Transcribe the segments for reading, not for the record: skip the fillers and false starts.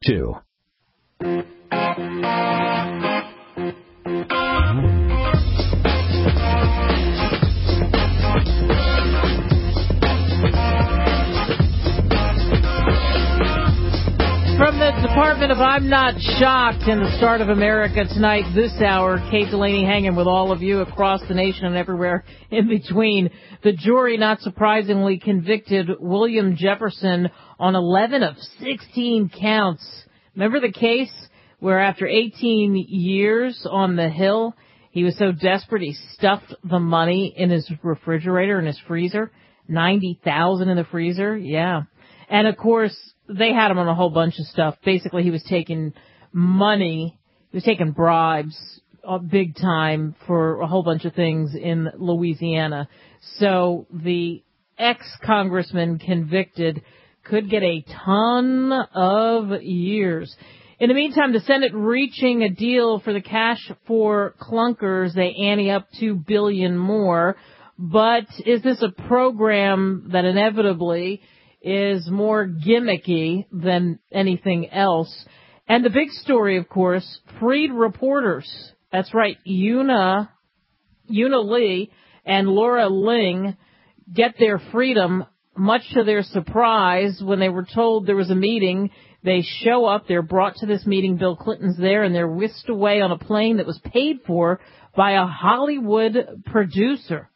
too. From the Department of I'm Not Shocked in the Start of America tonight, this hour, Kate Delaney hanging with all of you across the nation and everywhere in between. The jury, not surprisingly, convicted William Jefferson on 11 of 16 counts. Remember the case where after 18 years on the Hill, he was so desperate he stuffed the money in his refrigerator, in his freezer? $90,000 in the freezer? Yeah. And of course, they had him on a whole bunch of stuff. Basically, he was taking money, he was taking bribes big time for a whole bunch of things in Louisiana. So the ex-congressman convicted could get a ton of years. In the meantime, the Senate reaching a deal for the cash for clunkers. They ante up $2 billion more. But is this a program that inevitably is more gimmicky than anything else? And the big story, of course, freed reporters. That's right, Una Lee and Laura Ling get their freedom, much to their surprise. When they were told there was a meeting, they show up, they're brought to this meeting, Bill Clinton's there, and they're whisked away on a plane that was paid for by a Hollywood producer.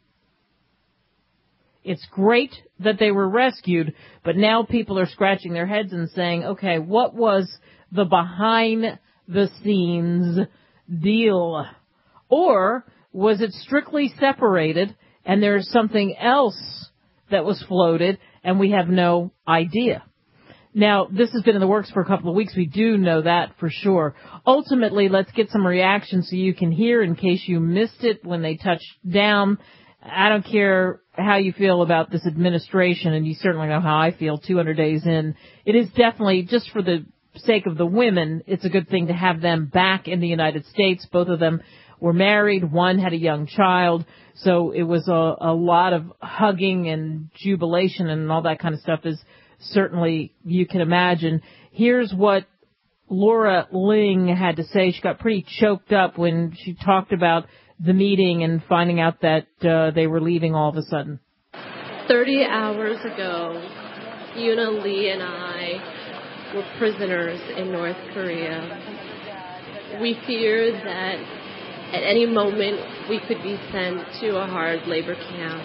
It's great that they were rescued, but now people are scratching their heads and saying, okay, what was the behind-the-scenes deal? Or was it strictly separated and there's something else that was floated and we have no idea? Now, this has been in the works for a couple of weeks. We do know that for sure. Ultimately, let's get some reaction so you can hear in case you missed it when they touched down. I don't care how you feel about this administration, and you certainly know how I feel 200 days in. It is definitely, just for the sake of the women, it's a good thing to have them back in the United States. Both of them were married. One had a young child. So it was a lot of hugging and jubilation and all that kind of stuff, is certainly, you can imagine. Here's what Laura Ling had to say. She got pretty choked up when she talked about the meeting and finding out that they were leaving all of a sudden. 30 hours ago, Una Lee and I were prisoners in North Korea. We feared that at any moment we could be sent to a hard labor camp.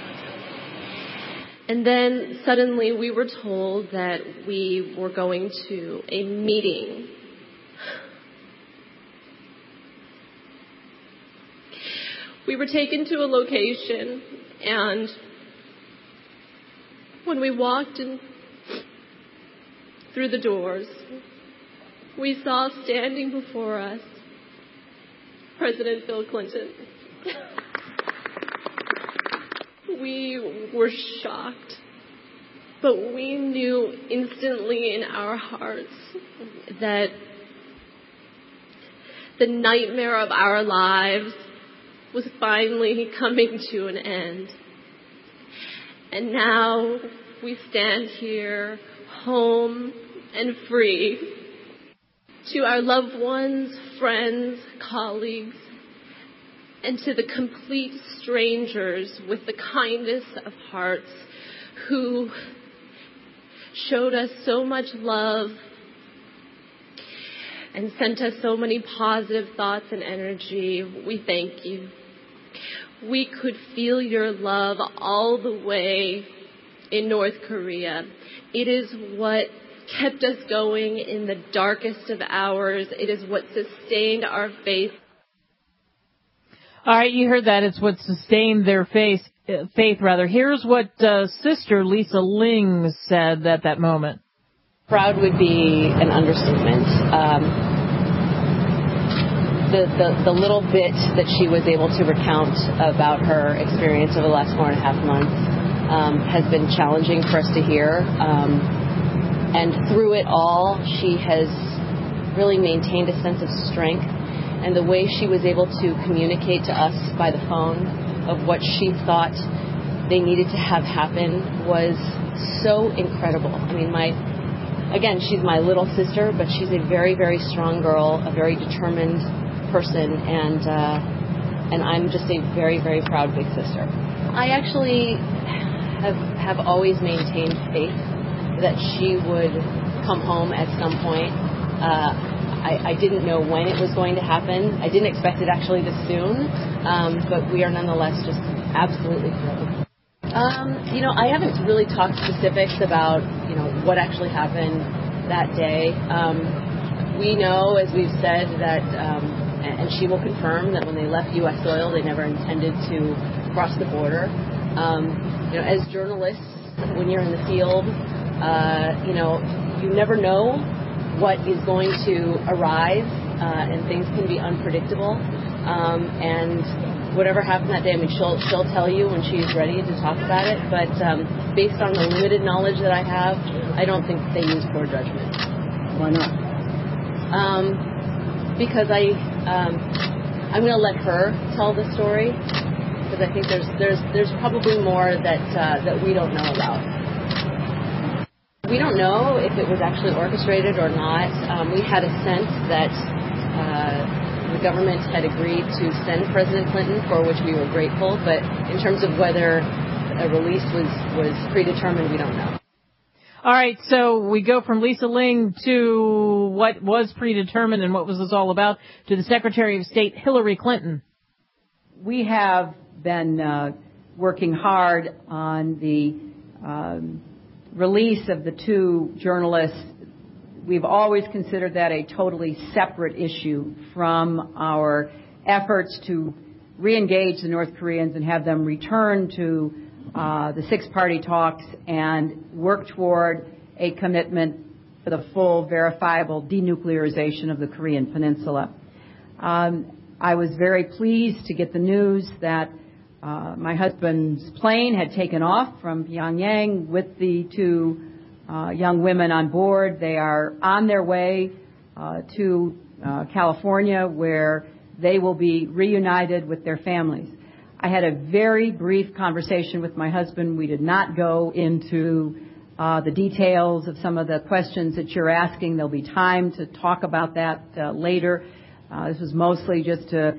And then suddenly we were told that we were going to a meeting. We were taken to a location, and when we walked in through the doors, we saw standing before us President Bill Clinton. We were shocked, but we knew instantly in our hearts that the nightmare of our lives was finally coming to an end. And now we stand here, home and free. To our loved ones, friends, colleagues, and to the complete strangers with the kindest of hearts who showed us so much love and sent us so many positive thoughts and energy, we thank you. We could feel your love all the way in North Korea. It is what kept us going in the darkest of hours. It is what sustained our faith. All right, you heard that. It's what sustained their faith. Here's what Sister Lisa Ling said at that moment. Proud would be an understatement. The little bit that she was able to recount about her experience over the last 4.5 months has been challenging for us to hear. And through it all, she has really maintained a sense of strength. And the way she was able to communicate to us by the phone of what she thought they needed to have happen was so incredible. I mean, my again, she's my little sister, but she's a very, very strong girl, a very determined person, and I'm just a very, very proud big sister. I actually have always maintained faith that she would come home at some point. I didn't know when it was going to happen. I didn't expect it actually this soon, but we are nonetheless just absolutely thrilled. I haven't really talked specifics about, what actually happened that day. We know, as we've said, that, and she will confirm that when they left U.S. soil, they never intended to cross the border. As journalists, when you're in the field, you never know what is going to arise, and things can be unpredictable. And whatever happened that day, she'll tell you when she's ready to talk about it. But based on the limited knowledge that I have, I don't think they used poor judgment. Why not? Because I'm going to let her tell the story, because I think there's probably more that we don't know about. We don't know if it was actually orchestrated or not. We had a sense that the government had agreed to send President Clinton, for which we were grateful. But in terms of whether a release was predetermined, we don't know. All right, so we go from Lisa Ling to what was predetermined and what was this all about to the Secretary of State, Hillary Clinton. We have been working hard on the release of the two journalists. We've always considered that a totally separate issue from our efforts to re-engage the North Koreans and have them return to the six-party talks and work toward a commitment for the full, verifiable denuclearization of the Korean Peninsula. I was very pleased to get the news that my husband's plane had taken off from Pyongyang with the two young women on board. They are on their way to California, where they will be reunited with their families. I had a very brief conversation with my husband. We did not go into the details of some of the questions that you're asking. There'll be time to talk about that later. This was mostly just to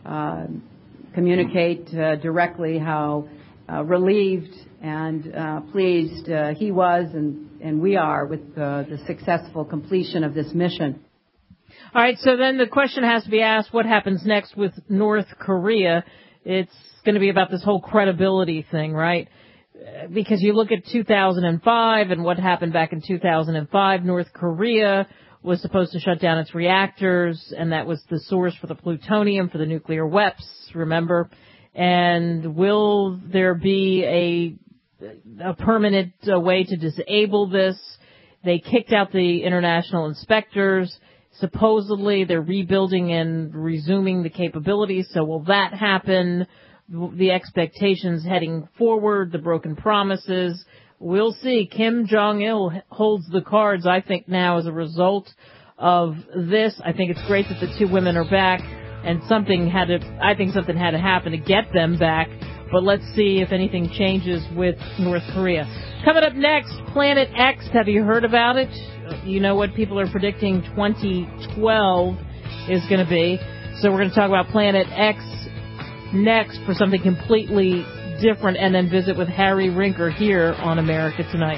communicate directly how relieved and pleased he was and we are with the successful completion of this mission. All right, so then the question has to be asked, what happens next with North Korea? It's going to be about this whole credibility thing, right? Because you look at 2005 and what happened back in 2005, North Korea was supposed to shut down its reactors, and that was the source for the plutonium for the nuclear weapons, remember? And will there be a permanent way to disable this? They kicked out the international inspectors. Supposedly they're rebuilding and resuming the capabilities, so will that happen? The expectations heading forward, the broken promises. We'll see. Kim Jong-il holds the cards, I think, now as a result of this. I think it's great that the two women are back, and something had to happen to get them back. But let's see if anything changes with North Korea. Coming up next, Planet X. Have you heard about it? You know what people are predicting 2012 is going to be. So we're going to talk about Planet X next for something completely different, and then visit with Harry Rinker here on America Tonight.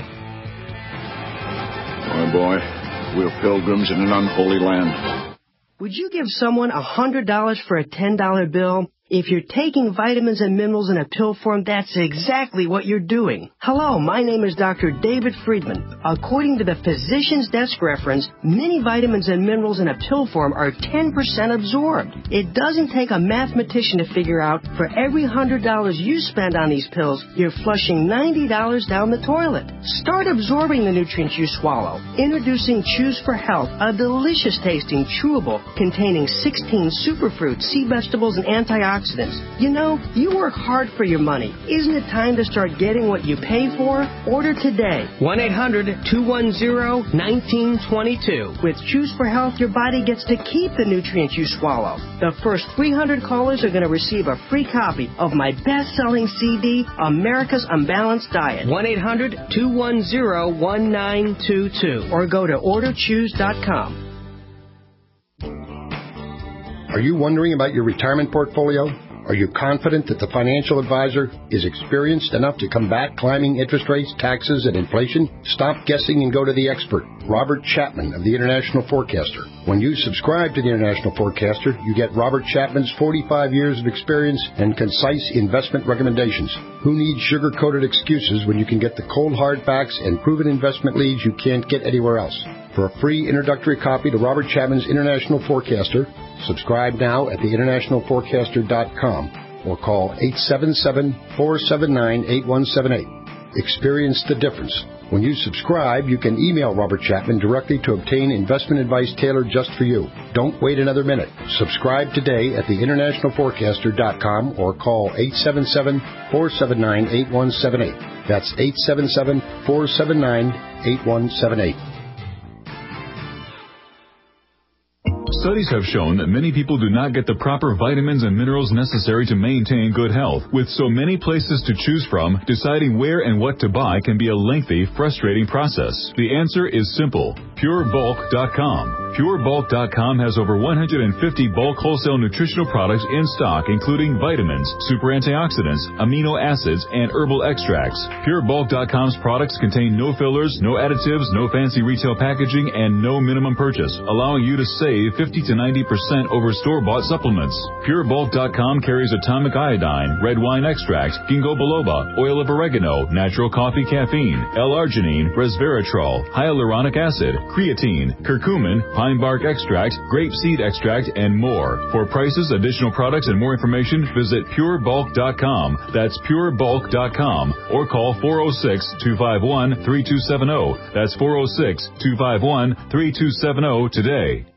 My boy, we're pilgrims in an unholy land. Would you give someone $100 for a $10 bill? If you're taking vitamins and minerals in a pill form, that's exactly what you're doing. Hello, my name is Dr. David Friedman. According to the Physician's Desk reference, many vitamins and minerals in a pill form are 10% absorbed. It doesn't take a mathematician to figure out for every $100 you spend on these pills, you're flushing $90 down the toilet. Start absorbing the nutrients you swallow. Introducing Choose for Health, a delicious tasting chewable containing 16 superfruits, sea vegetables, and antioxidants antioxidants. You know, you work hard for your money. Isn't it time to start getting what you pay for? Order today. 1-800-210-1922. With Choose for Health, your body gets to keep the nutrients you swallow. The first 300 callers are going to receive a free copy of my best-selling CD, America's Unbalanced Diet. 1-800-210-1922. Or go to orderchoose.com. Are you wondering about your retirement portfolio? Are you confident that the financial advisor is experienced enough to combat climbing interest rates, taxes, and inflation? Stop guessing and go to the expert, Robert Chapman of the International Forecaster. When you subscribe to the International Forecaster, you get Robert Chapman's 45 years of experience and concise investment recommendations. Who needs sugar-coated excuses when you can get the cold hard facts and proven investment leads you can't get anywhere else? For a free introductory copy to Robert Chapman's International Forecaster, subscribe now at theInternationalForecaster.com or call 877-479-8178. Experience the difference. When you subscribe, you can email Robert Chapman directly to obtain investment advice tailored just for you. Don't wait another minute. Subscribe today at theInternationalForecaster.com or call 877-479-8178. That's 877-479-8178. Studies have shown that many people do not get the proper vitamins and minerals necessary to maintain good health. With so many places to choose from, deciding where and what to buy can be a lengthy, frustrating process. The answer is simple. PureBulk.com. PureBulk.com has over 150 bulk wholesale nutritional products in stock, including vitamins, super antioxidants, amino acids, and herbal extracts. PureBulk.com's products contain no fillers, no additives, no fancy retail packaging, and no minimum purchase, allowing you to save 50 to 90% over store-bought supplements. PureBulk.com carries atomic iodine, red wine extract, ginkgo biloba, oil of oregano, natural coffee caffeine, L-arginine, resveratrol, hyaluronic acid, creatine, curcumin, pine bark extract, grape seed extract, and more. For prices, additional products, and more information, visit PureBulk.com. That's PureBulk.com. Or call 406-251-3270. That's 406-251-3270 today.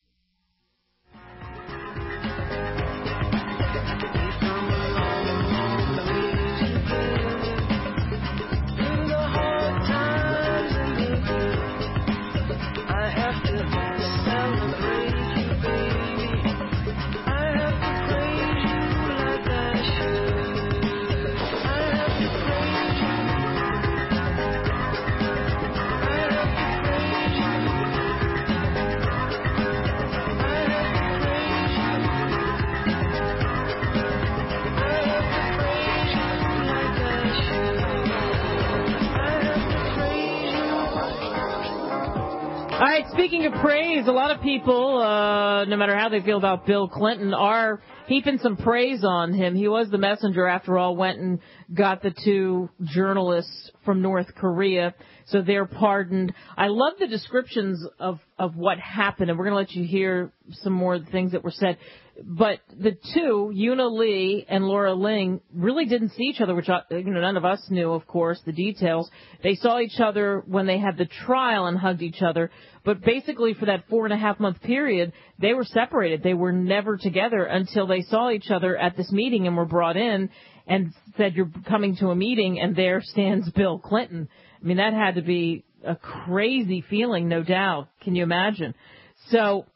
Speaking of praise, a lot of people, no matter how they feel about Bill Clinton, are heaping some praise on him. He was the messenger, after all, went and got the two journalists from North Korea, so they're pardoned. I love the descriptions of what happened, and we're going to let you hear some more things that were said. But the two, Yuna Lee and Laura Ling, really didn't see each other, which none of us knew, of course, the details. They saw each other when they had the trial and hugged each other. But basically for that 4.5-month period, they were separated. They were never together until they saw each other at this meeting and were brought in and said, "You're coming to a meeting," and there stands Bill Clinton. I mean, that had to be a crazy feeling, no doubt. Can you imagine? So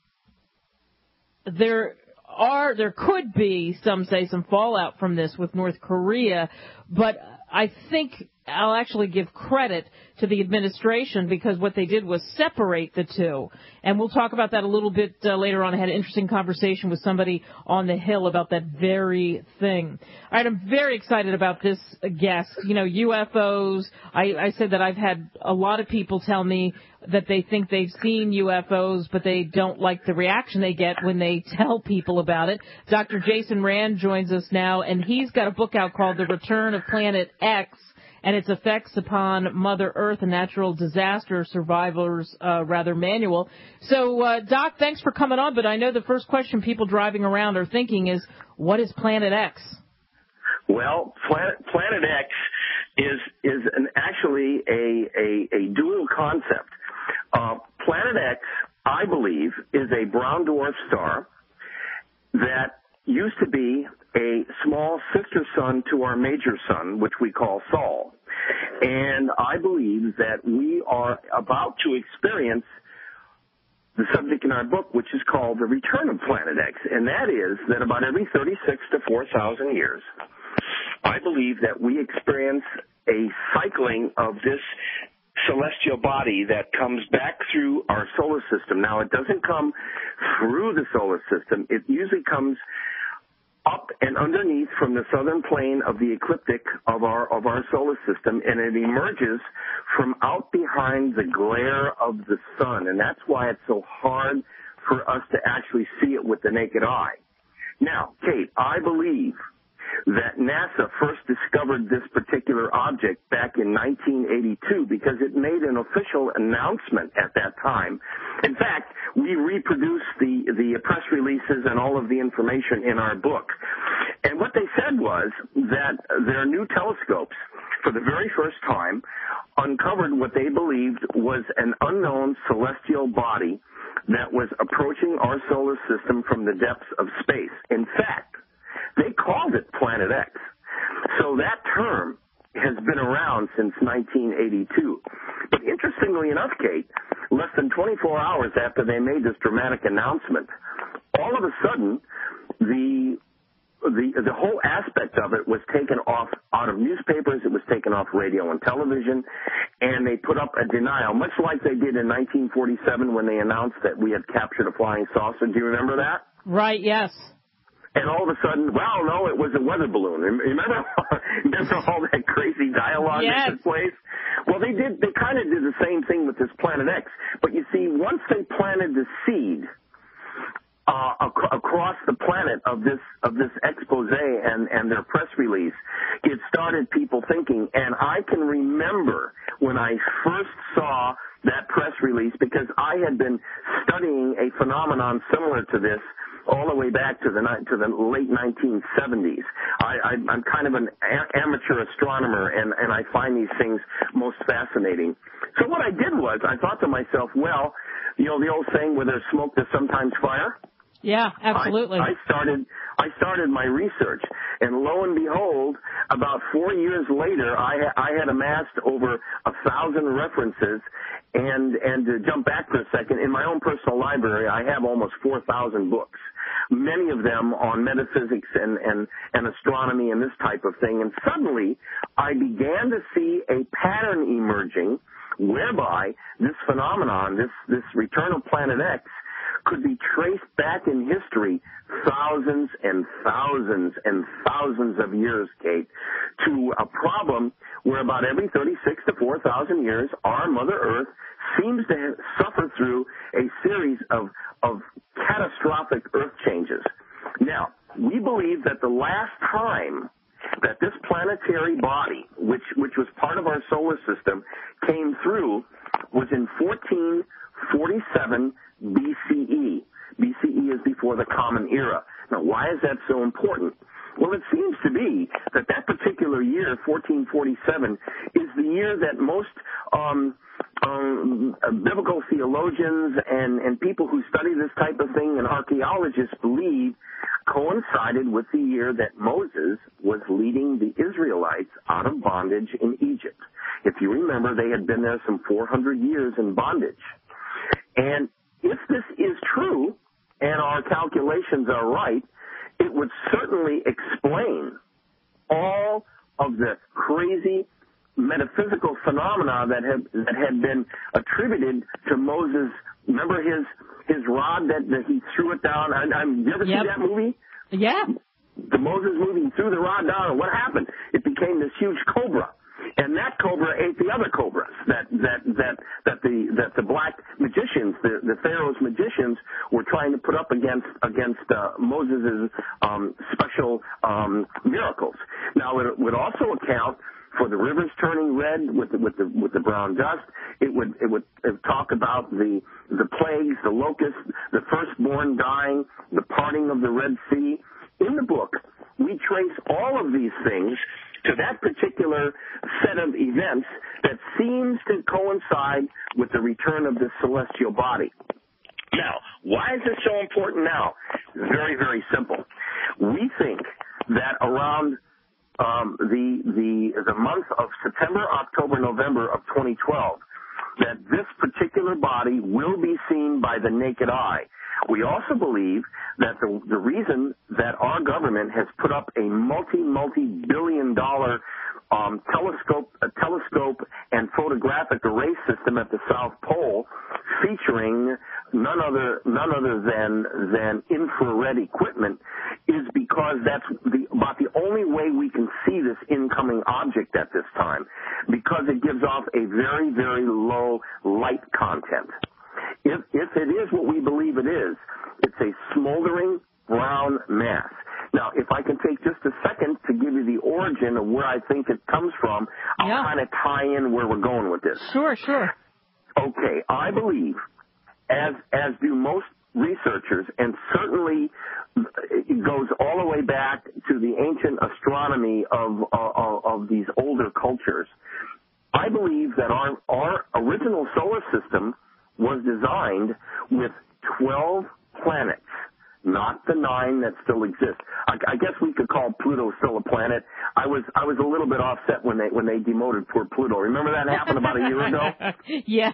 there could be, some say, some fallout from this with North Korea, but I think I'll actually give credit to the administration, because what they did was separate the two. And we'll talk about that a little bit later on. I had an interesting conversation with somebody on the Hill about that very thing. All right, I'm very excited about this guest. UFOs. I said that I've had a lot of people tell me that they think they've seen UFOs, but they don't like the reaction they get when they tell people about it. Dr. Jason Rand joins us now, and he's got a book out called The Return of Planet X and its effects upon Mother Earth, a natural disaster survivors, manual. So, Doc, thanks for coming on, but I know the first question people driving around are thinking is, what is Planet X? Well, Planet X is actually a dual concept. Planet X, I believe, is a brown dwarf star that used to be a small sister sun to our major sun, which we call Sol. And I believe that we are about to experience the subject in our book, which is called the return of Planet X, and that is that about every 36 to 4,000 years, I believe that we experience a cycling of this celestial body that comes back through our solar system. Now, it doesn't come through the solar system. It usually comes up and underneath from the southern plane of the ecliptic of our solar system, and it emerges from out behind the glare of the sun, and that's why it's so hard for us to actually see it with the naked eye. Now, Kate, I believe that NASA first discovered this particular object back in 1982 because it made an official announcement at that time. In fact, we reproduced the press releases and all of the information in our book. And what they said was that their new telescopes, for the very first time, uncovered what they believed was an unknown celestial body that was approaching our solar system from the depths of space. In fact, they called it Planet X. So that term has been around since 1982. But interestingly enough, Kate, less than 24 hours after they made this dramatic announcement, all of a sudden, the whole aspect of it was taken off out of newspapers, it was taken off radio and television, and they put up a denial, much like they did in 1947 when they announced that we had captured a flying saucer. Do you remember that? Right, yes. And all of a sudden, well, no, it was a weather balloon. Remember all that crazy dialogue that took place? Well, they kind of did the same thing with this Planet X. But you see, once they planted the seed across the planet of this expose and their press release, it started people thinking. And I can remember when I first saw that press release, because I had been studying a phenomenon similar to this all the way back to the late 1970s. I'm kind of an amateur astronomer, and I find these things most fascinating. So what I did was I thought to myself, well, you know the old saying, where there's smoke, there's sometimes fire? Yeah, absolutely. I started my research, and lo and behold, about 4 years later, I had amassed over 1,000 references. And to jump back for a second, in my own personal library, I have almost 4,000 books, many of them on metaphysics and astronomy and this type of thing. And suddenly, I began to see a pattern emerging whereby this phenomenon, this return of Planet X, could be traced back in history thousands and thousands and thousands of years, Kate, to a problem where about every 36 to 4,000 years, our Mother Earth seems to suffer through a series of catastrophic earth changes. Now, we believe that the last time that this planetary body, which was part of our solar system, came through was in 1447 BCE. BCE is before the Common Era. Now, why is that so important? Well, it seems to be that particular year, 1447, is the year that most biblical theologians and people who study this type of thing and archaeologists believe coincided with the year that Moses was leading the Israelites out of bondage in Egypt. If you remember, they had been there some 400 years in bondage. And if this is true, and our calculations are right, it would certainly explain all of the crazy metaphysical phenomena that had been attributed to Moses. Remember his rod that he threw it down? You ever see that movie? Yeah. The Moses movie, he threw the rod down, and what happened? It became this huge cobra. And that cobra ate the other cobras that the black magicians, the Pharaoh's magicians, were trying to put up against Moses' special miracles. Now, it would also account for the rivers turning red with the brown dust. It would talk about the plagues, the locusts, the firstborn dying, the parting of the Red Sea. In the book, we trace all of these things to that particular set of events that seems to coincide with the return of this celestial body. Now, why is this so important now? Very, very simple. We think that around the month of September, October, November of 2012, that this particular body will be seen by the naked eye. We also believe that the reason that our government has put up a multi-billion-dollar telescope and photographic array system at the South Pole, featuring none other than infrared equipment, is because that's about the only way we can see this incoming object at this time, because it gives off a very, very low light content. If it is what we believe it is, it's a smoldering brown mass. Now, if I can take just a second to give you the origin of where I think it comes from, I'll kind of tie in where we're going with this. Sure. Okay, I believe, as do most researchers, and certainly it goes all the way back to the ancient astronomy of these older cultures, I believe that our original solar system was designed with 12 planets, not the 9 that still exist. I guess we could call Pluto still a planet. I was a little bit offset when they demoted poor Pluto. Remember that happened about a year ago? Yes.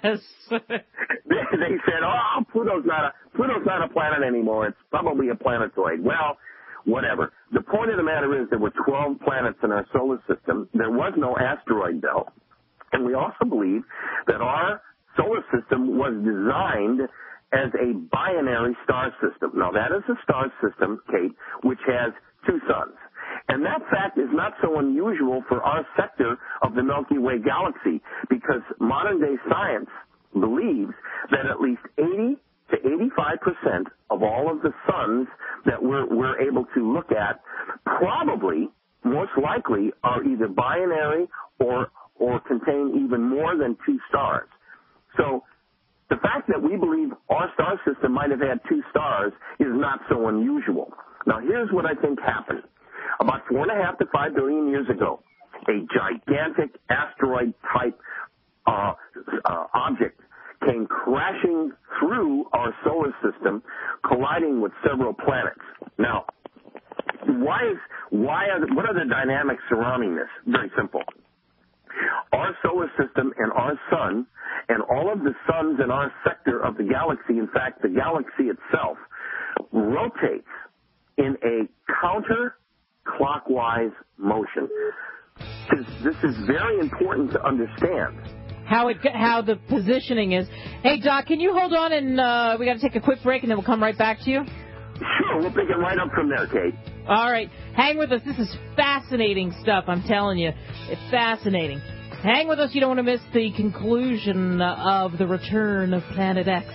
They said, "Oh, Pluto's not a planet anymore. It's probably a planetoid." Well, whatever. The point of the matter is there were 12 planets in our solar system. There was no asteroid belt, and we also believe that our solar system was designed as a binary star system. Now, that is a star system, Kate, which has 2 suns. And that fact is not so unusual for our sector of the Milky Way galaxy, because modern-day science believes that at least 80 to 85% of all of the suns that we're able to look at probably, most likely, are either binary or contain even more than 2 stars. So the fact that we believe our star system might have had 2 stars is not so unusual. Now, here's what I think happened. About 4.5 to 5 billion years ago, a gigantic asteroid-type object came crashing through our solar system, colliding with several planets. Now, what are the dynamics surrounding this? Very simple. Our solar system and our sun and all of the suns in our sector of the galaxy, in fact, the galaxy itself, rotates in a counterclockwise motion. This is very important to understand. How the positioning is. Hey, Doc, can you hold on and we got to take a quick break and then we'll come right back to you? Sure, we'll pick it right up from there, Kate. All right. Hang with us. This is fascinating stuff, I'm telling you. It's fascinating. Hang with us. You don't want to miss the conclusion of the return of Planet X.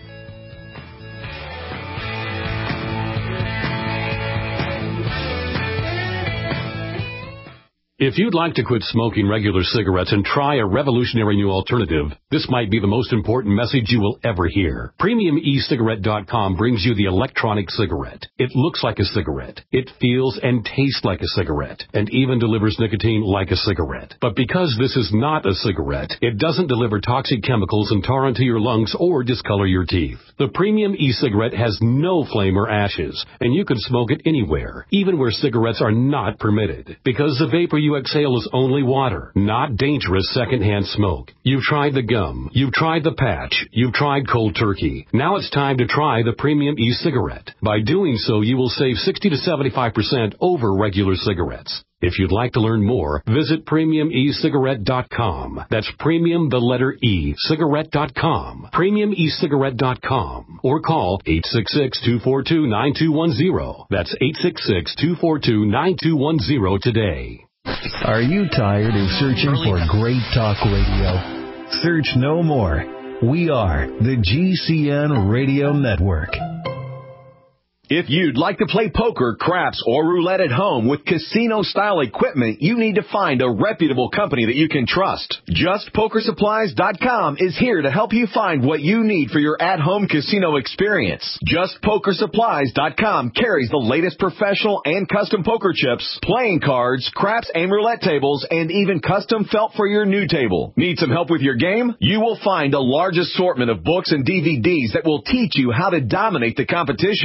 If you'd like to quit smoking regular cigarettes and try a revolutionary new alternative, this might be the most important message you will ever hear. PremiumECigarette.com brings you the electronic cigarette. It looks like a cigarette. It feels and tastes like a cigarette, and even delivers nicotine like a cigarette. But because this is not a cigarette, it doesn't deliver toxic chemicals and tar into your lungs or discolor your teeth. The Premium e-cigarette has no flame or ashes, and you can smoke it anywhere, even where cigarettes are not permitted, because the vapor you exhale is only water, not dangerous secondhand smoke. You've tried the gum, you've tried the patch, you've tried cold turkey. Now it's time to try the Premium e-cigarette. By doing so, you will save 60 to 75% over regular cigarettes. If you'd like to learn more, visit PremiumECigarette.com. That's premium, the letter E, cigarette.com. PremiumECigarette.com. Or call 866-242-9210. That's 866-242-9210 today. Are you tired of searching for great talk radio? Search no more. We are the GCN Radio Network. If you'd like to play poker, craps, or roulette at home with casino-style equipment, you need to find a reputable company that you can trust. JustPokerSupplies.com is here to help you find what you need for your at-home casino experience. JustPokerSupplies.com carries the latest professional and custom poker chips, playing cards, craps, and roulette tables, and even custom felt for your new table. Need some help with your game? You will find a large assortment of books and DVDs that will teach you how to dominate the competition. Planning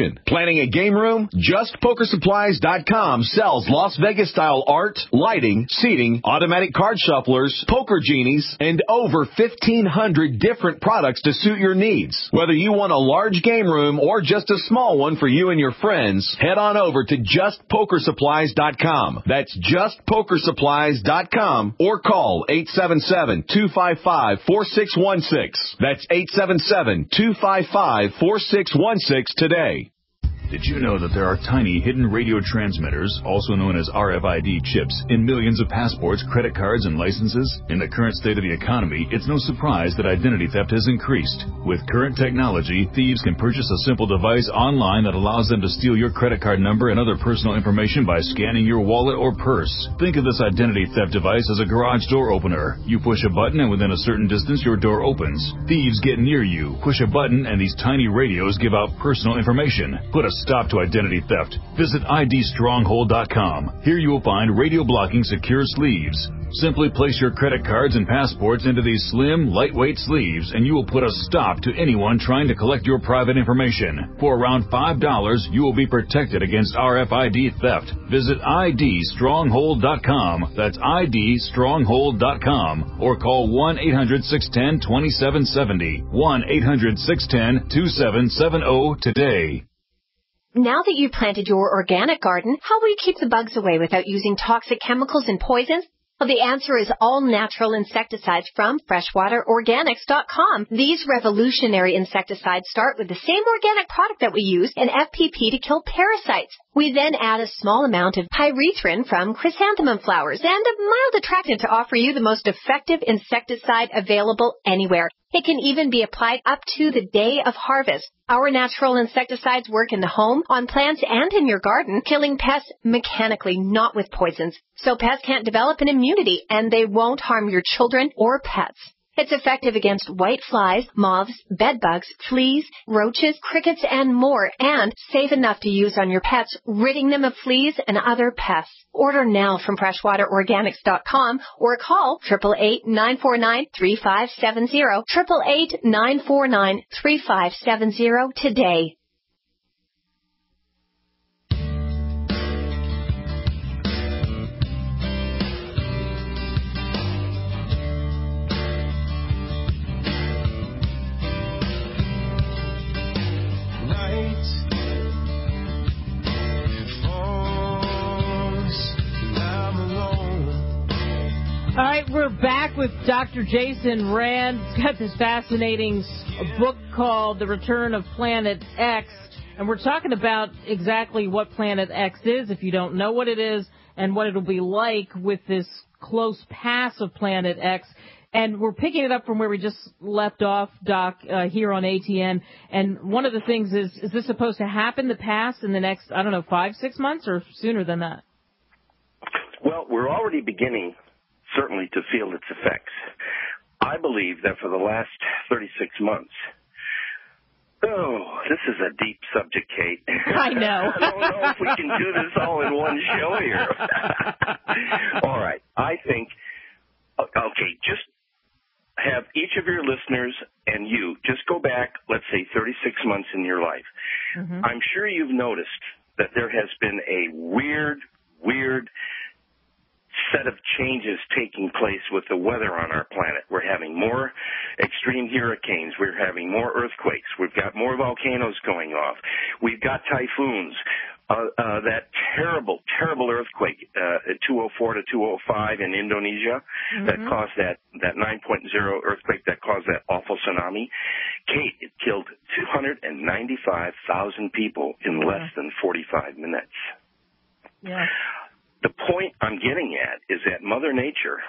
Planning a game room? JustPokerSupplies.com sells Las Vegas-style art, lighting, seating, automatic card shufflers, poker genies, and over 1,500 different products to suit your needs. Whether you want a large game room or just a small one for you and your friends, head on over to JustPokerSupplies.com. That's JustPokerSupplies.com or call 877-255-4616. That's 877-255-4616 today. Did you know that there are tiny hidden radio transmitters, also known as RFID chips, in millions of passports, credit cards, and licenses? In the current state of the economy, it's no surprise that identity theft has increased. With current technology, thieves can purchase a simple device online that allows them to steal your credit card number and other personal information by scanning your wallet or purse. Think of this identity theft device as a garage door opener. You push a button and within a certain distance your door opens. Thieves get near you, push a button, and these tiny radios give out personal information. Put a stop to identity theft. Visit idstronghold.com. Here you will find radio blocking secure sleeves. Simply place your credit cards and passports into these slim, lightweight sleeves, and you will put a stop to anyone trying to collect your private information. For around $5, you will be protected against RFID theft. Visit idstronghold.com. That's idstronghold.com. Or call 1-800-610-2770. 1-800-610-2770 today. Now that you've planted your organic garden, how will you keep the bugs away without using toxic chemicals and poisons? Well, the answer is all natural insecticides from freshwaterorganics.com. These revolutionary insecticides start with the same organic product that we use in FPP to kill parasites. We then add a small amount of pyrethrin from chrysanthemum flowers and a mild attractant to offer you the most effective insecticide available anywhere. It can even be applied up to the day of harvest. Our natural insecticides work in the home, on plants, and in your garden, killing pests mechanically, not with poisons. So pests can't develop an immunity, and they won't harm your children or pets. It's effective against white flies, moths, bedbugs, fleas, roaches, crickets, and more, and safe enough to use on your pets, ridding them of fleas and other pests. Order now from freshwaterorganics.com or call 888-949-3570, 888-949-3570 today. All right, we're back with Dr. Jason Rand. He's got this fascinating book called The Return of Planet X, and we're talking about exactly what Planet X is, if you don't know what it is, and what it'll be like with this close pass of Planet X. And we're picking it up from where we just left off, Doc, here on ATN. And one of the things is this supposed to happen, the pass, in the next, 5-6 months, or sooner than that? Well, we're already beginning, certainly, to feel its effects. I believe that for the last 36 months, this is a deep subject, Kate. I know. I don't know if we can do this all in one show here. All right. I think, just have each of your listeners and you just go back, let's say, 36 months in your life. Mm-hmm. I'm sure you've noticed that there has been a weird set of changes taking place with the weather on our planet. We're having more extreme hurricanes. We're having more earthquakes. We've got more volcanoes going off. We've got typhoons. That terrible earthquake at 204 to 205 in Indonesia that caused that 9.0 earthquake that caused that awful tsunami. Kate, it killed 295,000 people in less than 45 minutes. Yeah. The point I'm getting at is that Mother Nature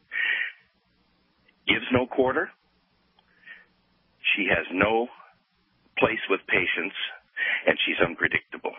gives no quarter. She has no place with patience, and she's unpredictable.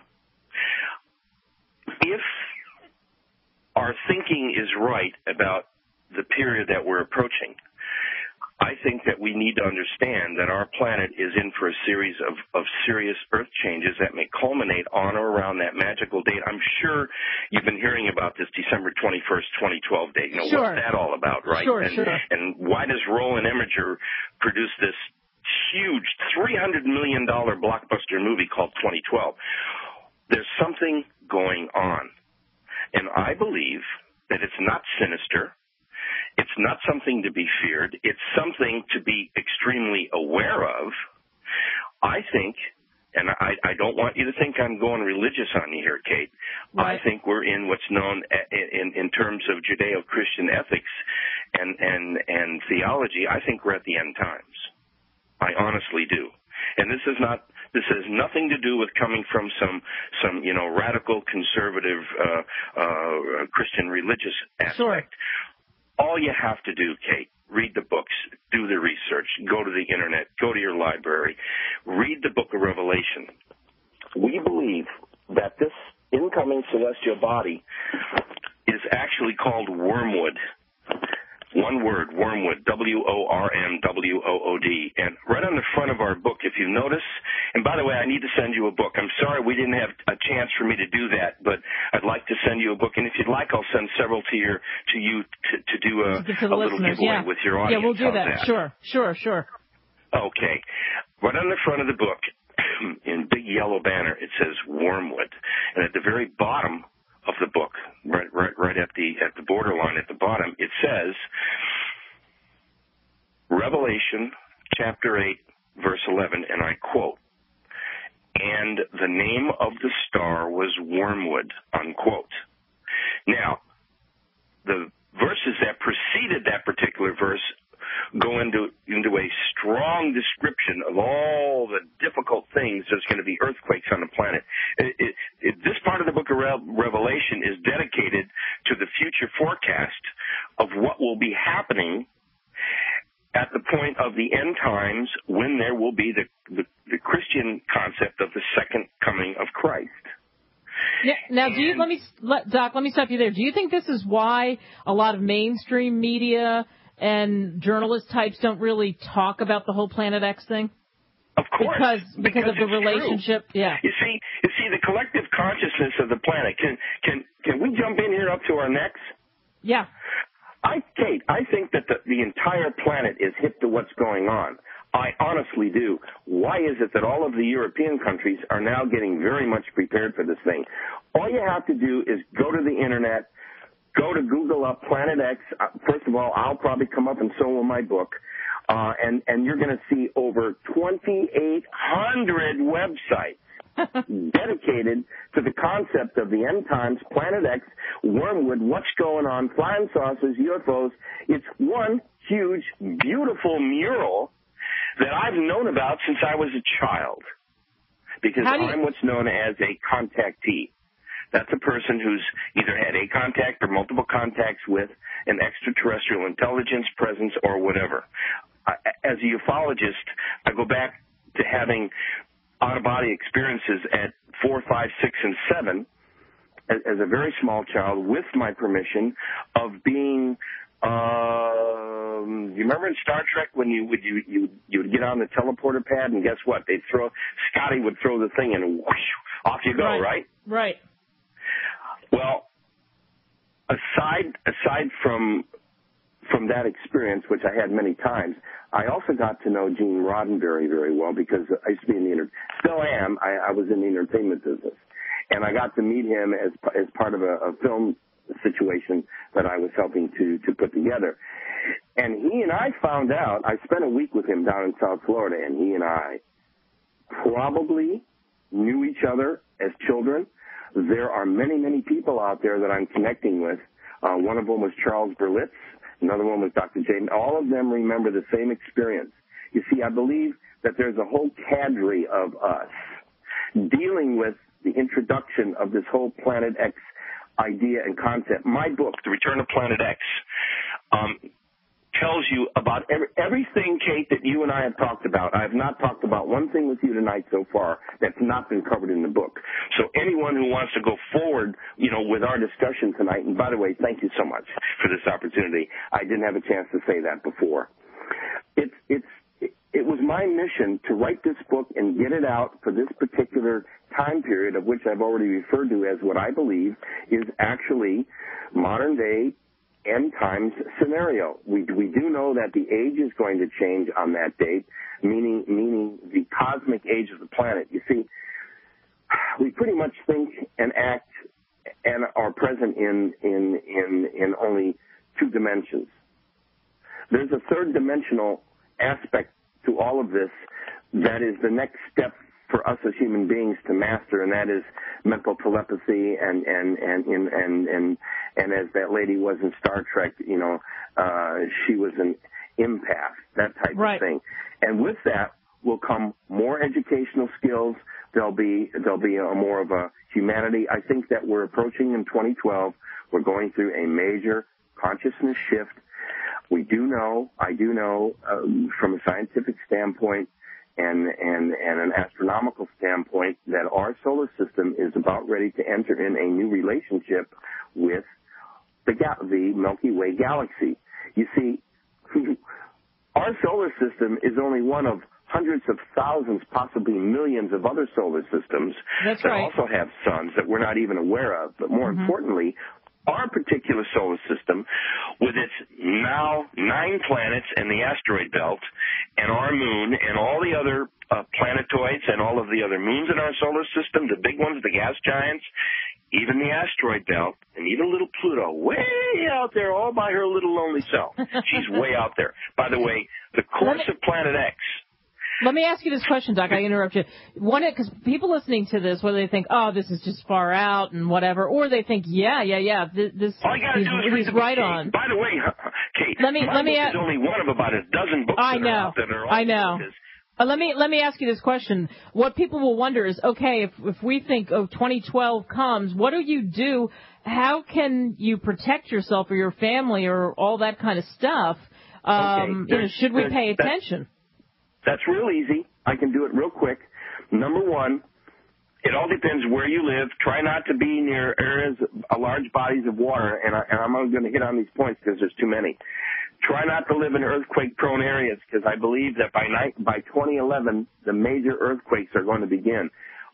If our thinking is right about the period that we're approaching, I think that we need to understand that our planet is in for a series of serious earth changes that may culminate on or around that magical date. I'm sure you've been hearing about this December 21st, 2012 date. Sure. What's that all about, right? Sure. And why does Roland Emmerich produce this huge $300 million blockbuster movie called 2012? there's something going on. And I believe that it's not sinister. It's not something to be feared. It's something to be extremely aware of. I think, and I don't want you to think I'm going religious on you here, Kate. Right. I think we're in what's known in terms of Judeo-Christian ethics and theology. I think we're at the end times. I honestly do. And this has nothing to do with coming from some radical conservative Christian religious aspect. Sure. All you have to do, Kate, read the books, do the research, go to the internet, go to your library, read the book of Revelation. We believe that this incoming celestial body is actually called wormwood. One word, wormwood, W-O-R-M-W-O-O-D. And right on the front of our book, if you notice, and by the way, I need to send you a book. I'm sorry we didn't have a chance for me to do that, but I'd like to send you a book. And if you'd like, I'll send several to you to do a little giveaway with your audience. Yeah, we'll do that. Sure. Okay. Right on the front of the book, in big yellow banner, it says wormwood. And at the very bottom of the book, right at the borderline at the bottom, it says, Revelation chapter 8, verse 11, and I quote, "And the name of the star was wormwood," unquote. Now, the verses that preceded that particular verse go into a strong description of all the difficult things. There's going to be earthquakes on the planet. This part of the book of Revelation is dedicated to the future forecast of what will be happening at the point of the end times when there will be the Christian concept of the second coming of Christ. Yeah, now, Doc, let me stop you there. Do you think this is why a lot of mainstream media and journalist types don't really talk about the whole Planet X thing? Of course. Because of the relationship. True. Yeah. You see, the collective consciousness of the planet. Can we jump in here up to our necks? Yeah. Kate, I think that the entire planet is hip to what's going on. I honestly do. Why is it that all of the European countries are now getting very much prepared for this thing? All you have to do is go to the internet, go to Google up Planet X. First of all, I'll probably come up and so will my book. And you're going to see over 2,800 websites dedicated to the concept of the end times, Planet X, wormwood, what's going on, flying saucers, UFOs. It's one huge, beautiful mural that I've known about since I was a child, because I'm what's known as a contactee. That's a person who's either had a contact or multiple contacts with an extraterrestrial intelligence, presence, or whatever. As a ufologist, I go back to having out-of-body experiences at 4, 5, 6, and 7 as a very small child, with my permission, of being you remember in Star Trek when you would get on the teleporter pad and guess what? Scotty would throw the thing and whoosh, off you go, right? Right. Well, aside from that experience, which I had many times, I also got to know Gene Roddenberry very well because I used to be still am. I was in the entertainment business, and I got to meet him as part of a film situation that I was helping to put together. And he and I found out, I spent a week with him down in South Florida, and he and I probably knew each other as children. There are many, many people out there that I'm connecting with. One of them was Charles Berlitz. Another one was Dr. Jaden. All of them remember the same experience. You see, I believe that there's a whole cadre of us dealing with the introduction of this whole Planet X idea and concept. My book, The Return of Planet X, tells you about everything, Kate, that you and I have talked about. I have not talked about one thing with you tonight so far that's not been covered in the book. So anyone who wants to go forward, with our discussion tonight, and by the way, thank you so much for this opportunity. I didn't have a chance to say that before. It was my mission to write this book and get it out for this particular time period, of which I've already referred to as what I believe is actually modern day end times scenario. We do know that the age is going to change on that date, meaning the cosmic age of the planet. You see, we pretty much think and act and are present in only two dimensions. There's a third dimensional aspect to all of this that is the next step for us as human beings to master, and that is mental telepathy and as that lady was in Star Trek, she was an empath, that type of thing. And with that will come more educational skills. There'll be a more of a humanity. I think that we're approaching in 2012. We're going through a major consciousness shift. I do know, from a scientific standpoint and an astronomical standpoint, that our solar system is about ready to enter in a new relationship with the Milky Way galaxy. You see, our solar system is only one of hundreds of thousands, possibly millions of other solar systems that also have suns that we're not even aware of. But more importantly, our particular solar system, with its now 9 planets and the asteroid belt, and our moon, and all the other planetoids and all of the other moons in our solar system, the big ones, the gas giants, even the asteroid belt, and even little Pluto, way out there, all by her little lonely self. She's way out there. By the way, the course of Planet X. Let me ask you this question, Doc. I interrupt you. Because people listening to this, whether they think, oh, this is just far out and whatever, or they think, this all you gotta do is read the right book, on. By the way, Kate, my book is only one of about a dozen books that are out there that are all I know. Let me ask you this question. What people will wonder is, okay, if we think 2012 comes, what do you do? How can you protect yourself or your family or all that kind of stuff? Should we pay attention? That's real easy. I can do it real quick. Number one, it all depends where you live. Try not to be near areas, large bodies of water, and I'm only going to hit on these points because there's too many. Try not to live in earthquake-prone areas because I believe that by 2011, the major earthquakes are going to begin.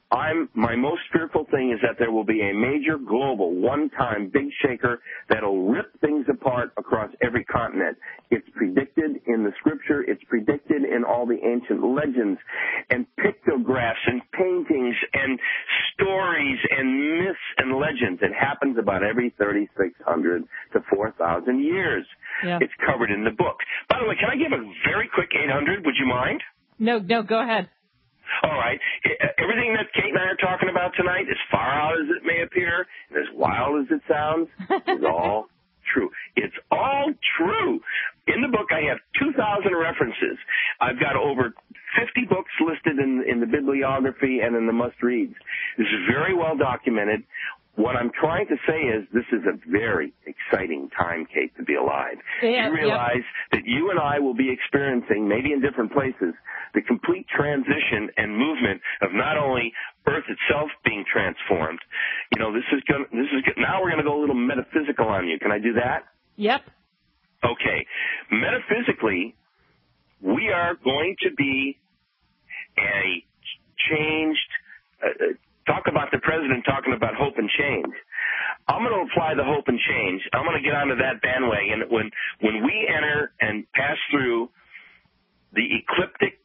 My most fearful thing is that there will be a major global one-time big shaker that'll rip things apart across every continent. It's predicted in the scripture. It's predicted in all the ancient legends and pictographs and paintings and stories and myths and legends. It happens about every 3,600 to 4,000 years. Yeah. It's covered in the book. By the way, can I give a very quick 800? Would you mind? No, go ahead. All right. Everything that Kate and I are talking about tonight, as far out as it may appear, and as wild as it sounds, is all true. It's all true. In the book, I have 2,000 references. I've got over 50 books listed in the bibliography and in the must-reads. This is very well documented. What I'm trying to say is this is a very exciting time, Kate, to be alive. Yeah, you realize that you and I will be experiencing, maybe in different places, the complete transition and movement of not only Earth itself being transformed. Now we're going to go a little metaphysical on you. Can I do that? Yep. Okay. Metaphysically, we are going to be a changed. Talk about the president talking about hope and change. I'm going to apply the hope and change. I'm going to get onto that bandwagon. When we enter and pass through the ecliptic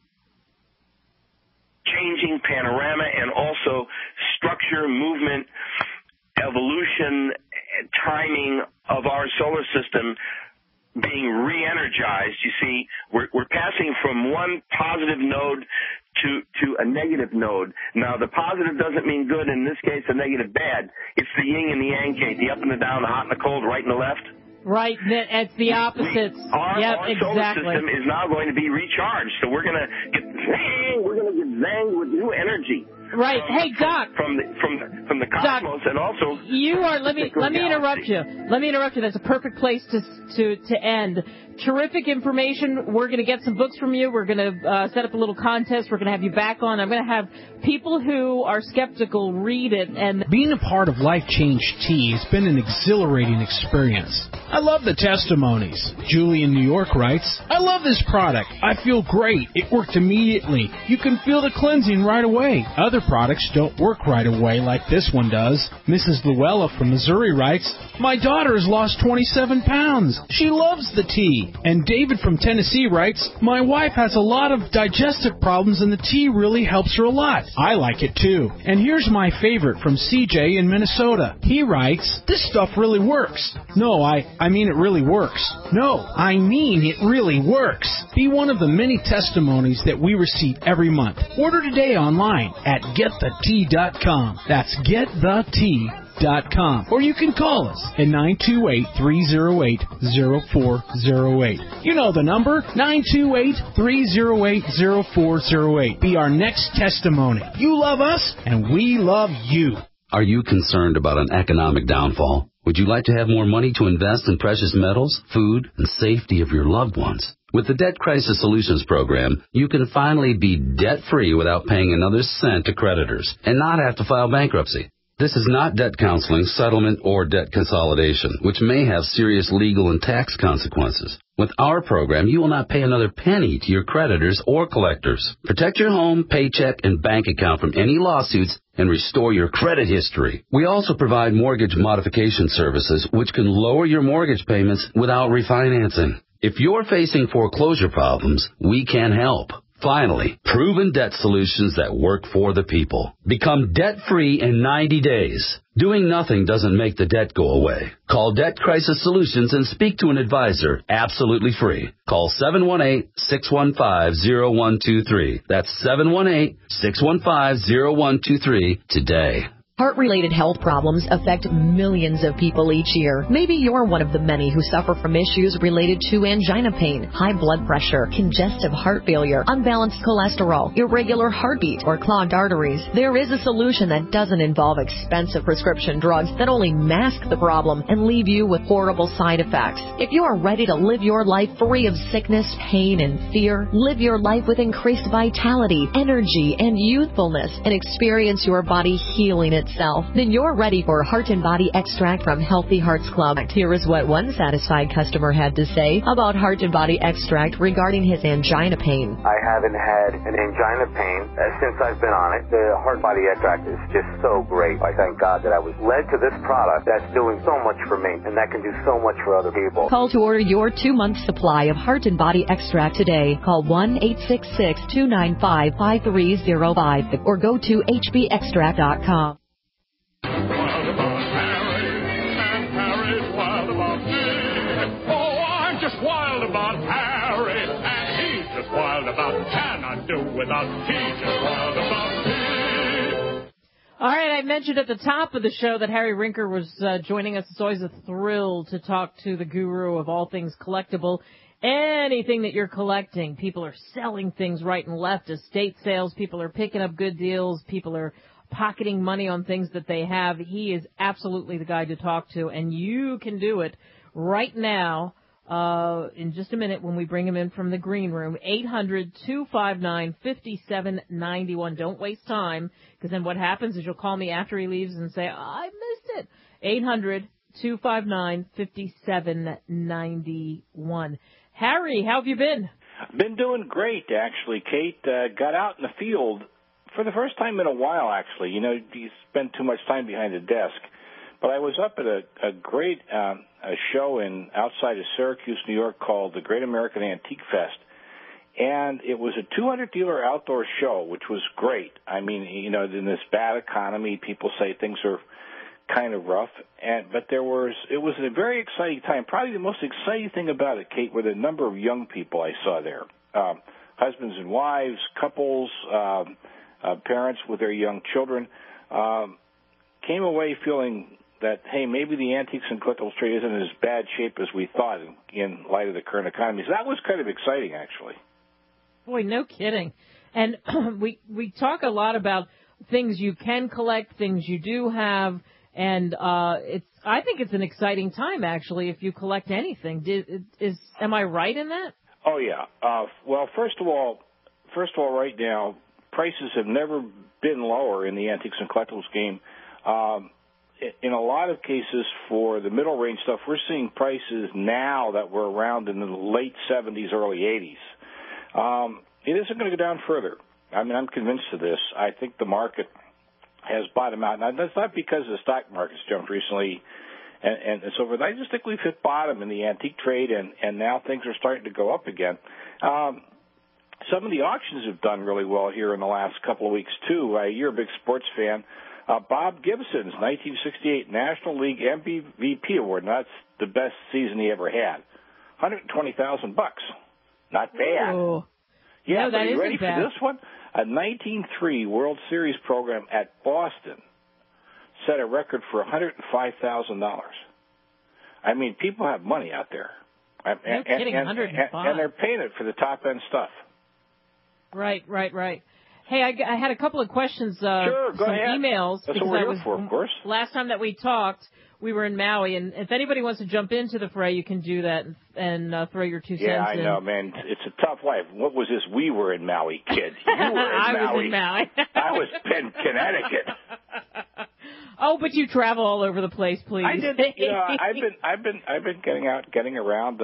changing panorama and also structure, movement, evolution, timing of our solar system being re-energized, you see, we're passing from one positive node to a negative node. Now, the positive doesn't mean good, in this case, a negative bad. It's the yin and the yang, Kate, the up and the down, the hot and the cold, right and the left. Right, it's the opposites. Our solar system is now going to be recharged, so we're going to get zanged with new energy. Right. Hey, Doc. From the cosmos, Doc, and also you are. Let me interrupt you. Let me interrupt you. That's a perfect place to end. Terrific information. We're going to get some books from you. We're going to set up a little contest. We're going to have you back on. I'm going to have people who are skeptical read it. And being a part of Life Change Tea has been an exhilarating experience. I love the testimonies. Julie in New York writes, I love this product. I feel great. It worked immediately. You can feel the cleansing right away. Other products don't work right away like this one does. Mrs. Luella from Missouri writes, my daughter has lost 27 pounds. She loves the tea. tea. And David from Tennessee writes, my wife has a lot of digestive problems and the tea really helps her a lot. I like it too. And here's my favorite from CJ in Minnesota. He writes, this stuff really works. No, I mean it really works. No, I mean it really works. Be one of the many testimonies that we receive every month. Order today online at getthetea.com. That's getthetea.com. Or you can call us at 928-308-0408. You know the number, 928-308-0408. Be our next testimony. You love us, and we love you. Are you concerned about an economic downfall? Would you like to have more money to invest in precious metals, food, and safety of your loved ones? With the Debt Crisis Solutions Program, you can finally be debt-free without paying another cent to creditors and not have to file bankruptcy. This is not debt counseling, settlement, or debt consolidation, which may have serious legal and tax consequences. With our program, you will not pay another penny to your creditors or collectors. Protect your home, paycheck, and bank account from any lawsuits and restore your credit history. We also provide mortgage modification services, which can lower your mortgage payments without refinancing. If you're facing foreclosure problems, we can help. Finally, proven debt solutions that work for the people. Become debt-free in 90 days. Doing nothing doesn't make the debt go away. Call Debt Crisis Solutions and speak to an advisor absolutely free. Call 718-615-0123. That's 718-615-0123 today. Heart-related health problems affect millions of people each year. Maybe you're one of the many who suffer from issues related to angina pain, high blood pressure, congestive heart failure, unbalanced cholesterol, irregular heartbeat, or clogged arteries. There is a solution that doesn't involve expensive prescription drugs that only mask the problem and leave you with horrible side effects. If you are ready to live your life free of sickness, pain, and fear, live your life with increased vitality, energy, and youthfulness, and experience your body healing itself, then you're ready for Heart and Body Extract from Healthy Hearts Club. Here is what one satisfied customer had to say about Heart and Body Extract regarding his angina pain. I haven't had an angina pain since I've been on it. The Heart Body Extract is just so great. I thank God that I was led to this product that's doing so much for me and that can do so much for other people. Call to order your 2-month supply of Heart and Body Extract today. Call 1-866-295-5305 or go to hbextract.com. Wild about Harry, and he's just wild about cannot do without. He's just wild about me. All right, I mentioned at the top of the show that Harry Rinker was joining us. It's always a thrill to talk to the guru of all things collectible. Anything that you're collecting, people are selling things right and left. Estate sales, people are picking up good deals, people are pocketing money on things that they have. He is absolutely the guy to talk to, and you can do it right now. In just a minute when we bring him in from the green room, 800-259-5791. Don't waste time, because then what happens is you'll call me after he leaves and say, I missed it. 800-259-5791. Harry, how have you been? Been doing great, actually, Kate. Got out in the field for the first time in a while, actually. You know, you spend too much time behind a desk. But I was up at a great a show outside of Syracuse, New York, called the Great American Antique Fest. And it was a 200-dealer outdoor show, which was great. I mean, you know, in this bad economy, people say things are kind of rough. But it was a very exciting time. Probably the most exciting thing about it, Kate, were the number of young people I saw there. Husbands and wives, couples, parents with their young children. Came away feeling that, hey, maybe the antiques and collectibles trade isn't in as bad shape as we thought in light of the current economy. So that was kind of exciting, actually. Boy, no kidding. And we talk a lot about things you can collect, things you do have, and I think it's an exciting time, actually, if you collect anything. Am I right in that? Oh, yeah. Well, first of all, right now, prices have never been lower in the antiques and collectibles game. In a lot of cases for the middle range stuff, we're seeing prices now that were around in the late 70s, early 80s. It isn't going to go down further. I mean, I'm convinced of this. I think the market has bottomed out. Now, that's not because the stock market's jumped recently And so forth. I just think we've hit bottom in the antique trade, and now things are starting to go up again. Some of the auctions have done really well here in the last couple of weeks, too. You're a big sports fan. Bob Gibson's 1968 National League MVP award, and that's the best season he ever had. $120,000. Not bad. Ooh. Yeah, no, but are you ready bad. for this one? A 1903 World Series program at Boston set a record for $105,000. I mean, people have money out there. No kidding, $105. And they're paying it for the top-end stuff. Right. Hey, I had a couple of questions, sure, go some ahead. emails. That's what we're here for, of course. Last time that we talked, we were in Maui, and if anybody wants to jump into the fray, you can do that and throw your 2 cents in. Yeah, I know, man. It's a tough life. What was this? We were in Maui, kid. You were in Maui. I was in Maui. I was in Connecticut. Oh, but you travel all over the place, please. I did. You know, I've been getting around.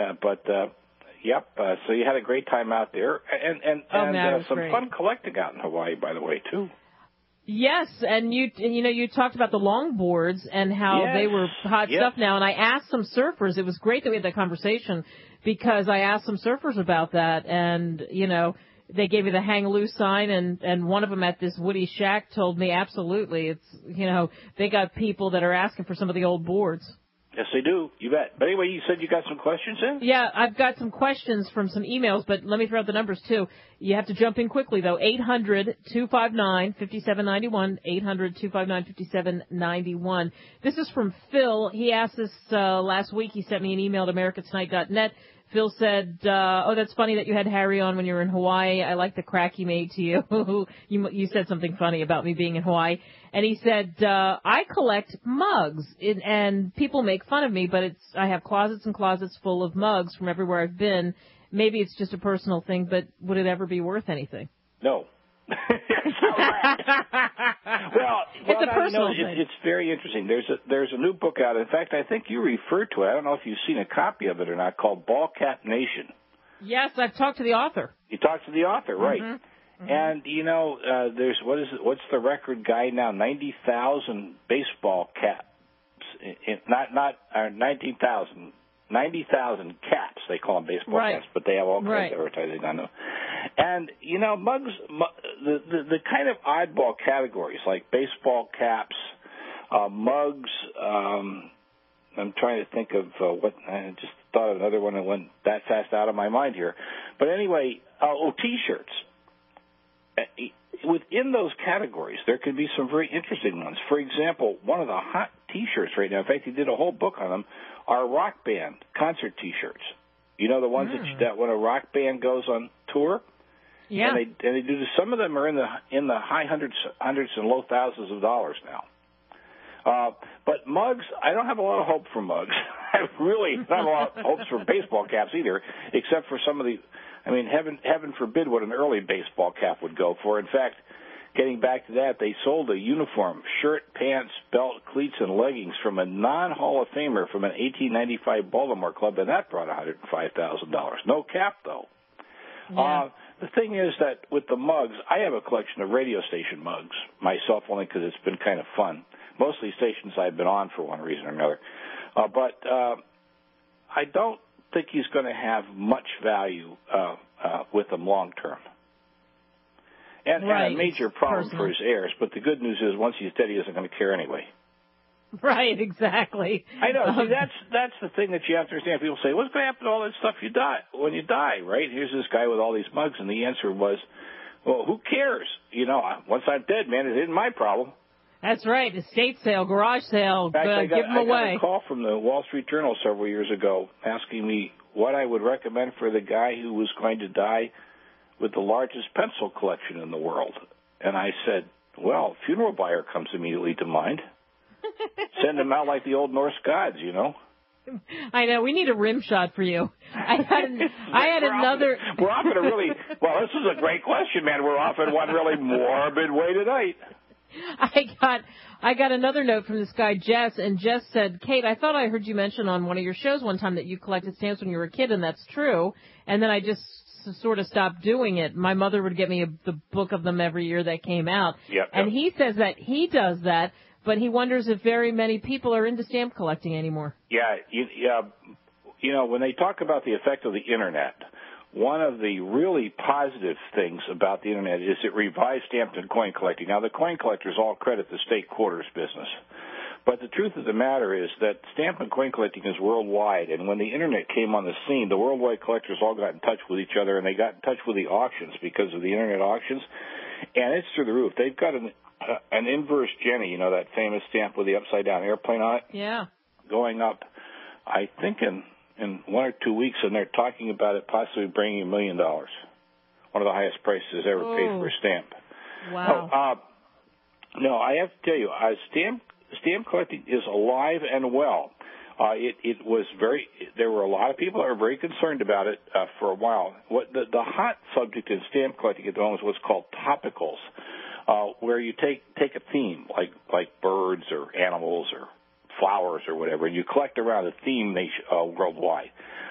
Yep. So you had a great time out there, and some great. fun collecting out in Hawaii, by the way, too. Yes, and you talked about the longboards and how they were hot stuff now, and I asked some surfers. It was great that we had that conversation because I asked some surfers about that, and they gave me the hang loose sign, and one of them at this Woody Shack told me absolutely, it's they got people that are asking for some of the old boards. Yes, they do. You bet. But anyway, you said you got some questions in? Yeah, I've got some questions from some emails, but let me throw out the numbers, too. You have to jump in quickly, though. 800-259-5791, 800-259-5791. This is from Phil. He asked this last week. He sent me an email to americatonight.net. Phil said, that's funny that you had Harry on when you were in Hawaii. I like the crack he made to you. You said something funny about me being in Hawaii. And he said, I collect mugs, and people make fun of me, but I have closets and closets full of mugs from everywhere I've been. Maybe it's just a personal thing, but would it ever be worth anything? No. Well, it's a personal thing. It's very interesting. There's a new book out. In fact, I think you referred to it. I don't know if you've seen a copy of it or not, called Ball Cap Nation. Yes, I've talked to the author. You talked to the author, right? Mm-hmm. And there's what's the record guy now? 90,000 baseball caps. Not 19,000. 90,000 caps, they call them baseball caps, but they have all kinds of advertising on them. And, mugs, the kind of oddball categories like baseball caps, mugs, I'm trying to think of I just thought of another one that went that fast out of my mind here. But anyway, T-shirts. Within those categories, there could be some very interesting ones. For example, one of the hot T-shirts right now, in fact, he did a whole book on them, are rock band concert T-shirts. You know, the ones that when a rock band goes on tour? Yeah. And they do. Some of them are in the high hundreds and low thousands of dollars now. But mugs, I don't have a lot of hope for mugs. I really not a lot of hopes for baseball caps either, except for some of the. I mean, heaven forbid what an early baseball cap would go for. In fact, getting back to that, they sold a uniform, shirt, pants, belt, cleats, and leggings from a non-Hall of Famer from an 1895 Baltimore club, and that brought $105,000. No cap, though. Yeah. The thing is that with the mugs, I have a collection of radio station mugs myself, only because it's been kind of fun. Mostly stations I've been on for one reason or another. But I don't think he's going to have much value with them long term. And a major problem for his heirs. But the good news is once he's dead, he isn't going to care anyway. Right, exactly. I know. See, that's the thing that you have to understand. People say, what's going to happen to all that stuff when you die, right? Here's this guy with all these mugs, and the answer was, well, who cares? Once I'm dead, man, it isn't my problem. That's right. Estate sale, garage sale, in fact, give them away. I got a call from the Wall Street Journal several years ago asking me what I would recommend for the guy who was going to die with the largest pencil collection in the world. And I said, well, funeral buyer comes immediately to mind. Send them out like the old Norse gods, I know. We need a rim shot for you. I had another. We're off in a really, well, this is a great question, man. We're off in one really morbid way tonight. I got another note from this guy, Jess, and Jess said, Kate, I thought I heard you mention on one of your shows one time that you collected stamps when you were a kid, and that's true. And then I just sort of stopped doing it. My mother would get me the book of them every year that came out. Yep. And he says that he does that, but he wonders if very many people are into stamp collecting anymore. Yeah, you know, when they talk about the effect of the Internet, one of the really positive things about the Internet is it revived stamp and coin collecting. Now, the coin collectors all credit the state quarters business. But the truth of the matter is that stamp and coin collecting is worldwide, and when the Internet came on the scene, the worldwide collectors all got in touch with each other, and they got in touch with the auctions because of the Internet auctions, and it's through the roof. They've got an inverse Jenny, you know, that famous stamp with the upside-down airplane on it? Yeah. Going up, I think, in 1 or 2 weeks, and they're talking about it possibly bringing $1 million. One of the highest prices ever paid for a stamp. Wow. No, I have to tell you, stamp collecting is alive and well. It was there were a lot of people that were very concerned about it for a while. What the hot subject in stamp collecting at the moment is what's called topicals, where you take a theme like birds or animals or flowers or whatever, and you collect around a theme worldwide.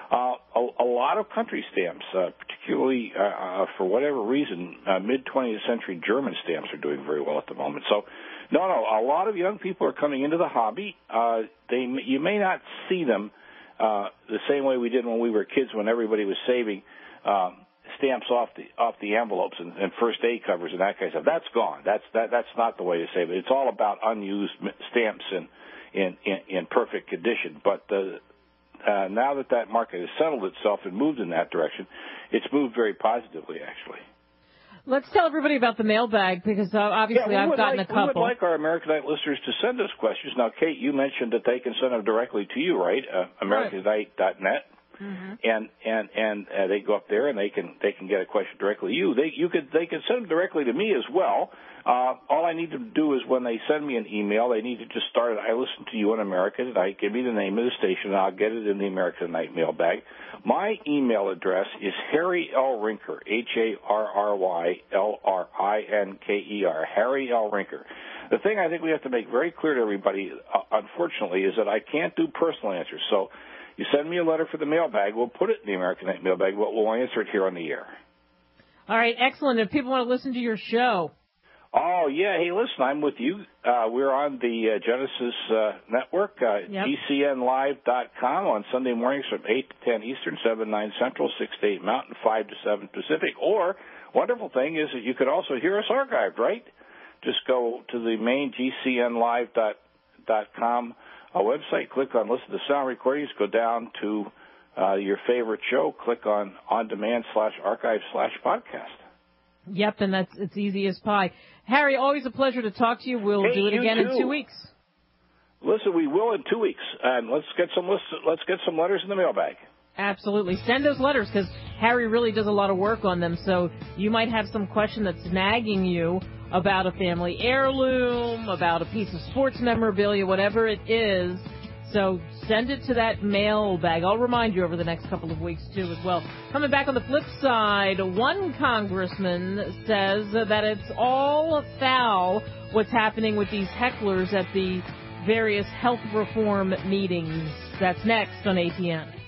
A lot of country stamps, particularly for whatever reason, mid-20th century German stamps are doing very well at the moment. So, no, a lot of young people are coming into the hobby. You may not see them the same way we did when we were kids, when everybody was saving stamps off the envelopes and first aid covers and that kind of stuff. That's gone. That's not the way to save it. It's all about unused stamps in perfect condition. But now that market has settled itself and moved in that direction, it's moved very positively, actually. Let's tell everybody about the mailbag, because obviously I've gotten a couple. We would like our Americanite listeners to send us questions. Now, Kate, you mentioned that they can send them directly to you, right? Americanite.net. Mm-hmm. And they go up there and they can get a question directly to you. They can send them directly to me as well. All I need to do is when they send me an email, they need to just start it. I listen to you on America Tonight. Give me the name of the station, and I'll get it in the America Tonight mailbag. My email address is Harry L. Rinker, HarryLrinker, Harry L. Rinker. The thing I think we have to make very clear to everybody, unfortunately, is that I can't do personal answers. So you send me a letter for the mailbag, we'll put it in the American Tonight mailbag, but we'll answer it here on the air. All right, excellent. If people want to listen to your show. Oh, yeah. Hey, listen, I'm with you. We're on the Genesis Network, GCNlive.com on Sunday mornings from 8 to 10 Eastern, 7 to 9 Central, 6 to 8 Mountain, 5 to 7 Pacific. Or, wonderful thing is that you could also hear us archived, right? Just go to the main GCNlive.com website, click on Listen to Sound Recordings, go down to your favorite show, click on On-Demand /Archive/Podcast. Yep, and it's easy as pie. Harry, always a pleasure to talk to you. We'll do it again in 2 weeks. Listen, we will in 2 weeks, and let's get some letters in the mailbag. Absolutely. Send those letters, because Harry really does a lot of work on them, so you might have some question that's nagging you about a family heirloom, about a piece of sports memorabilia, whatever it is. So send it to that mailbag. I'll remind you over the next couple of weeks, too, as well. Coming back on the flip side, one congressman says that it's all foul what's happening with these hecklers at the various health reform meetings. That's next on ATN.